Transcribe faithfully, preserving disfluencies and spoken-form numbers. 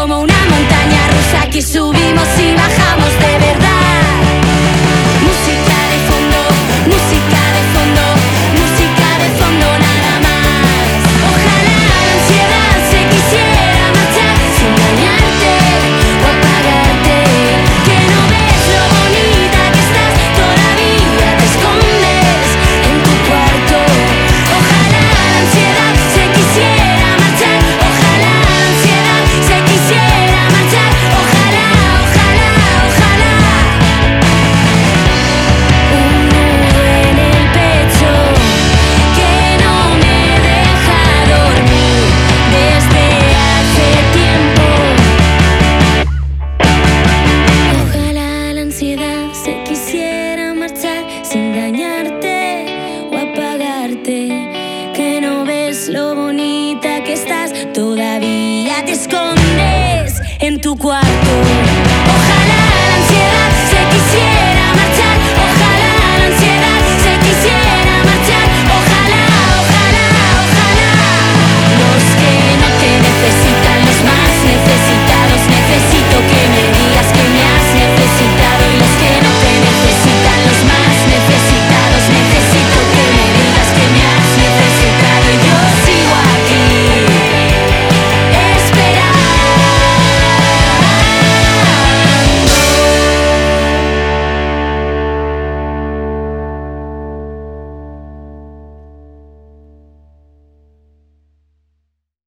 como una montaña rusa que subimos y bajamos de verdad. Música de fondo, música de fondo, música de fondo nada más. Ojalá la ansiedad se quisiera marchar sin dañarte o apagarte. Que no ves lo bonita que estás, todavía te escondes en tu cuarto. Ojalá la ansiedad se quisiera marchar, ojalá la ansiedad se quisiera marchar, ojalá, ojalá, ojalá. Un nudo en el pecho que no me deja dormir desde hace tiempo. Ojalá la ansiedad se quisiera marchar sin dañarte o apagarte. Que no ves lo bonita que estás, todavía te escondes en tu cuarto.